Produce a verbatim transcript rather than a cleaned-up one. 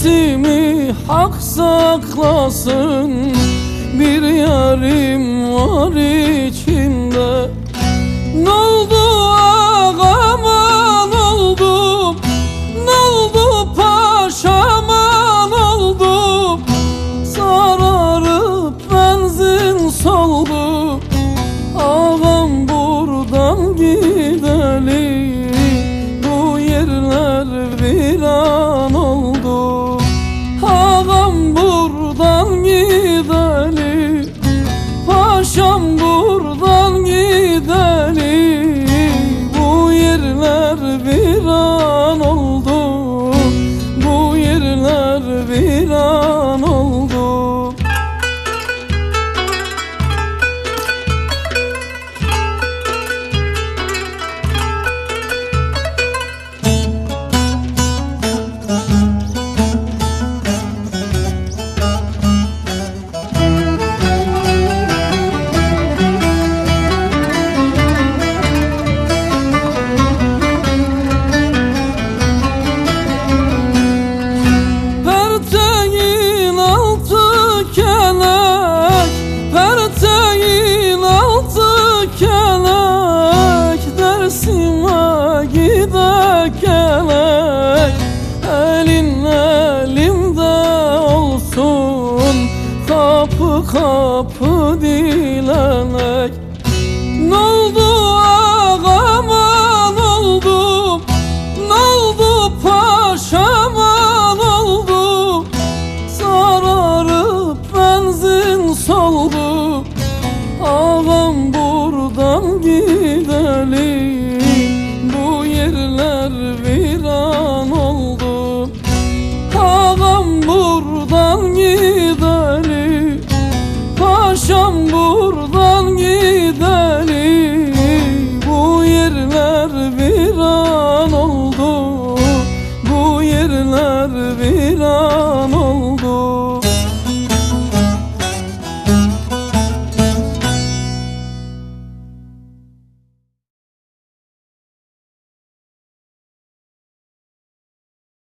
Nefsimi hak saklasın, bir yarim var içimde. N'oldu ağama, n'oldu, n'oldu paşama, n'oldu? Sararıp benzin soldu, ağam buradan gideli. Bu yerler viran oldu, ağam buradan gideli. Paşam buradan gideli. Bu yerler viran oldu, bu yerler viran oldu. Kelek elin elimde olsun, kapı kapı dilenek.